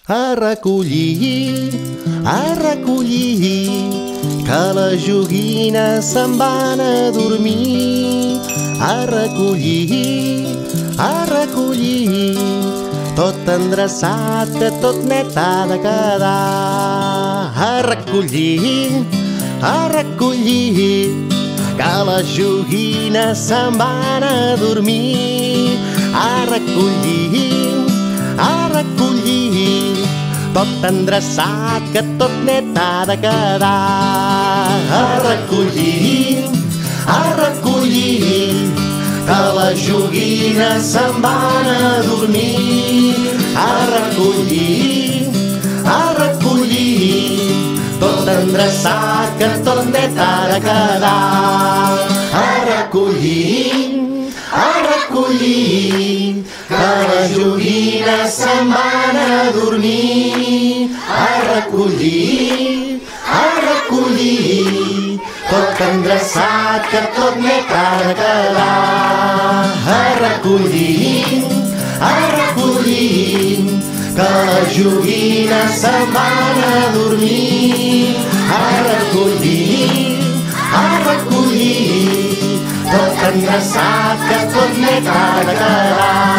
A recollir, que les joguines se'n van a dormir. A recollir, tot endreçat que tot net ha de quedar. A recollir, que les joguines se'n van a dormir. A recollir, tot endreçat que tot net ha de quedar. A recollir, que les joguines se'n van a dormir. A recollir, tot endreçat que tot net ha de quedar. A recollir, que les joguines se'n van a dormir. A recollir, tot endreçat que tot net ha de quedar. A recollir, que les joguines se'n van a dormir. A recollir, tot endreçat que tot net ha de quedar.